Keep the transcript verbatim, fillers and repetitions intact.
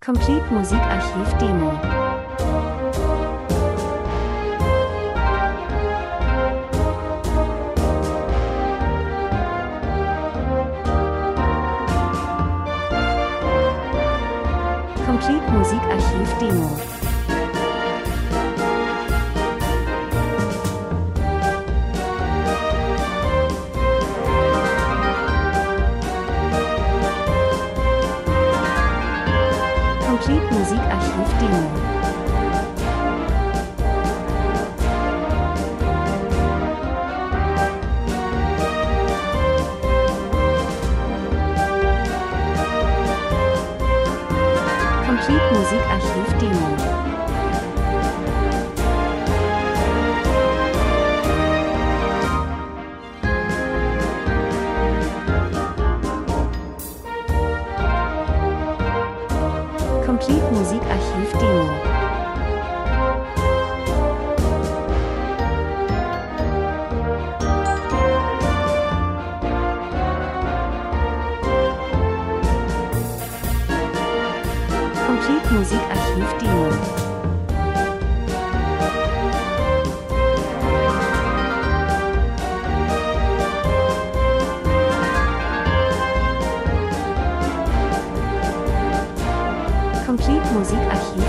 Complete Musikarchiv Demo. Complete Musikarchiv Demo. Complete Musikarchiv Demo. Complete Musikarchiv Demo. Complete Musikarchiv Demo. Complete Musikarchiv Demo. Complete Musikarchiv